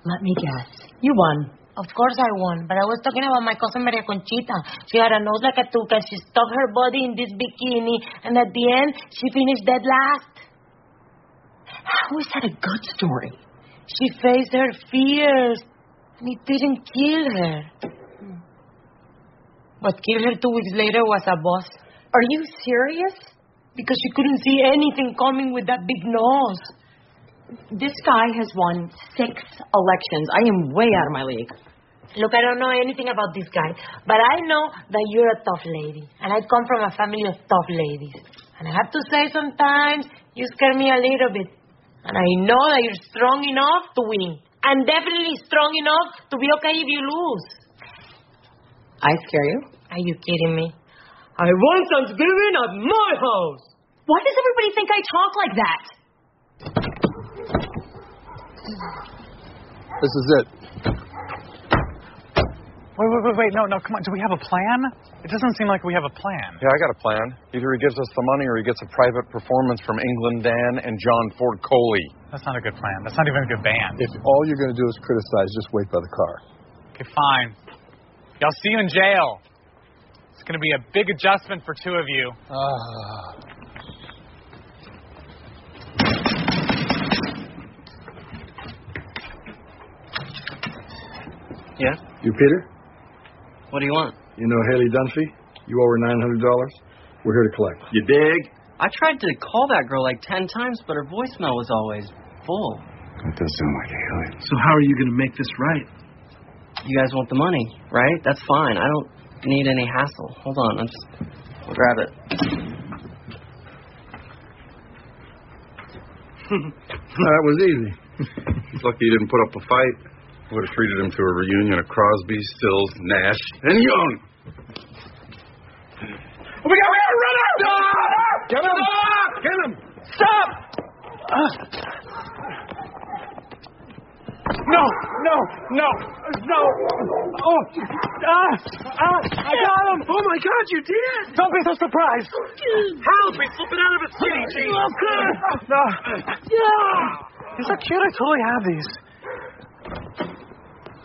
Let me guess. You won. Of course I won, but I was talking about my cousin Maria Conchita. She had a nose like a tuca. She stuffed her body in this bikini, and at the end, she finished dead last. How is that a good story? She faced her fears, and it didn't kill her. What killed her 2 weeks later was a boss. Are you serious? Because she couldn't see anything coming with that big nose. This guy has won 6 elections. I am way out of my league. Look, I don't know anything about this guy, but I know that you're a tough lady, and I come from a family of tough ladies. And I have to say sometimes you scare me a little bit. And I know that you're strong enough to win, and definitely strong enough to be okay if you lose. I scare you? Are you kidding me? I won Thanksgiving at my house. Why does everybody think I talk like that? This is it. Wait. No, come on. Do we have a plan? It doesn't seem like we have a plan. Yeah, I got a plan. Either he gives us the money or he gets a private performance from England Dan and John Ford Coley. That's not a good plan. That's not even a good band. If all you're going to do is criticize, just wait by the car. Okay, fine. I'll see you in jail. It's going to be a big adjustment for 2 of you. Yeah? You Peter? What do you want? You know Haley Dunphy? You owe her $900. We're here to collect. You dig? I tried to call that girl like 10 times, but her voicemail was always full. That does sound like Haley. So how are you going to make this right? You guys want the money, right? That's fine. I don't need any hassle. Hold on. I'll grab it. That was easy. He's lucky he didn't put up a fight. Would have treated him to a reunion of Crosby, Stills, Nash, and Young. We got a runner! Stop! Get him! Stop! Get him! Stop! No! Oh! I got him! Oh my God, you did! Don't be so surprised! Help! He's flipping out of his skinny jeans! Okay! No! Yeah! These are cute. I totally have these.